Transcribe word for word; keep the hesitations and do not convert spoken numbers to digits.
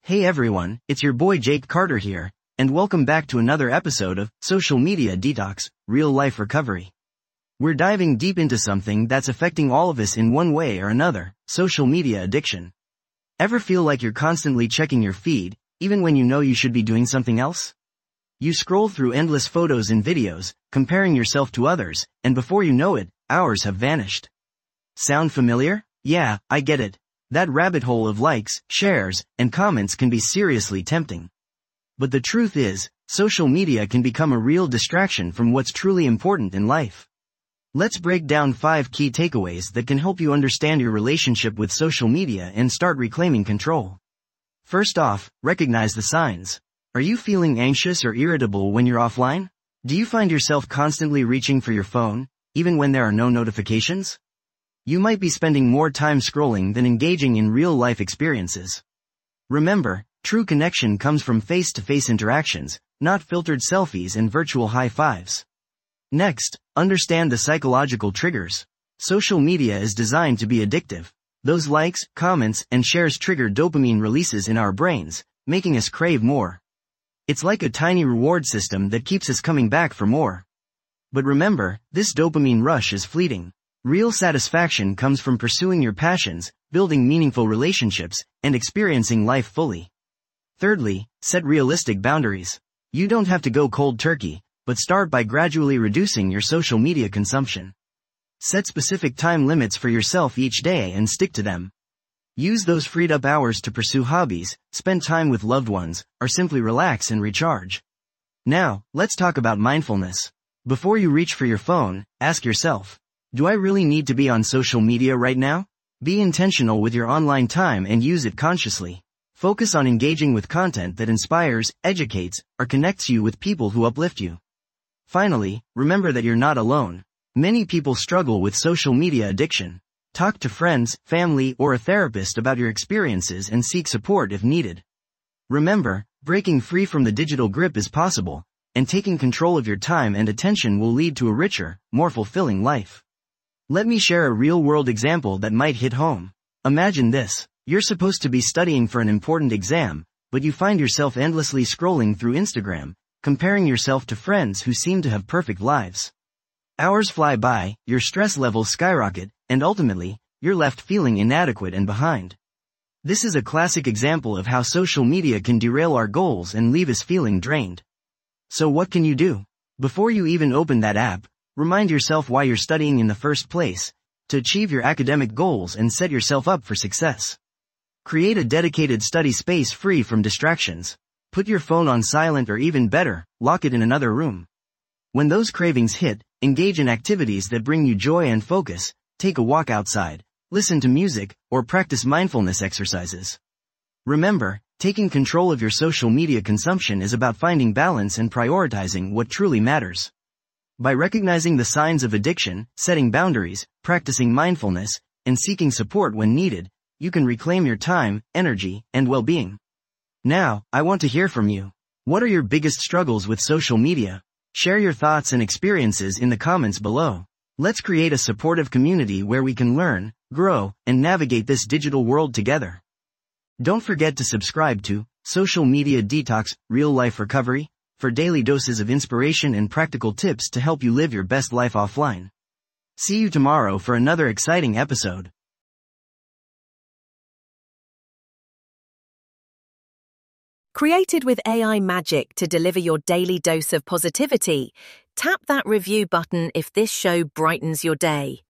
Hey everyone, it's your boy Jake Carter here, and welcome back to another episode of Social Media Detox, Real Life Recovery. We're diving deep into something that's affecting all of us in one way or another, social media addiction. Ever feel like you're constantly checking your feed, even when you know you should be doing something else? You scroll through endless photos and videos, comparing yourself to others, and before you know it, hours have vanished. Sound familiar? Yeah, I get it. That rabbit hole of likes, shares, and comments can be seriously tempting. But the truth is, social media can become a real distraction from what's truly important in life. Let's break down five key takeaways that can help you understand your relationship with social media and start reclaiming control. First off, recognize the signs. Are you feeling anxious or irritable when you're offline? Do you find yourself constantly reaching for your phone, even when there are no notifications? You might be spending more time scrolling than engaging in real-life experiences. Remember, true connection comes from face-to-face interactions, not filtered selfies and virtual high-fives. Next, understand the psychological triggers. Social media is designed to be addictive. Those likes, comments, and shares trigger dopamine releases in our brains, making us crave more. It's like a tiny reward system that keeps us coming back for more. But remember, this dopamine rush is fleeting. Real satisfaction comes from pursuing your passions, building meaningful relationships, and experiencing life fully. Thirdly, set realistic boundaries. You don't have to go cold turkey, but start by gradually reducing your social media consumption. Set specific time limits for yourself each day and stick to them. Use those freed up hours to pursue hobbies, spend time with loved ones, or simply relax and recharge. Now, let's talk about mindfulness. Before you reach for your phone, ask yourself, do I really need to be on social media right now? Be intentional with your online time and use it consciously. Focus on engaging with content that inspires, educates, or connects you with people who uplift you. Finally, remember that you're not alone. Many people struggle with social media addiction. Talk to friends, family, or a therapist about your experiences and seek support if needed. Remember, breaking free from the digital grip is possible, and taking control of your time and attention will lead to a richer, more fulfilling life. Let me share a real-world example that might hit home. Imagine this. You're supposed to be studying for an important exam, but you find yourself endlessly scrolling through Instagram, comparing yourself to friends who seem to have perfect lives. Hours fly by, your stress levels skyrocket, and ultimately, you're left feeling inadequate and behind. This is a classic example of how social media can derail our goals and leave us feeling drained. So what can you do? Before you even open that app, remind yourself why you're studying in the first place, to achieve your academic goals and set yourself up for success. Create a dedicated study space free from distractions. Put your phone on silent or even better, lock it in another room. When those cravings hit, engage in activities that bring you joy and focus, take a walk outside, listen to music, or practice mindfulness exercises. Remember, taking control of your social media consumption is about finding balance and prioritizing what truly matters. By recognizing the signs of addiction, setting boundaries, practicing mindfulness, and seeking support when needed, you can reclaim your time, energy, and well-being. Now, I want to hear from you. What are your biggest struggles with social media? Share your thoughts and experiences in the comments below. Let's create a supportive community where we can learn, grow, and navigate this digital world together. Don't forget to subscribe to Social Media Detox, Real Life Recovery, for daily doses of inspiration and practical tips to help you live your best life offline. See you tomorrow for another exciting episode. Created with A I magic to deliver your daily dose of positivity, tap that review button if this show brightens your day.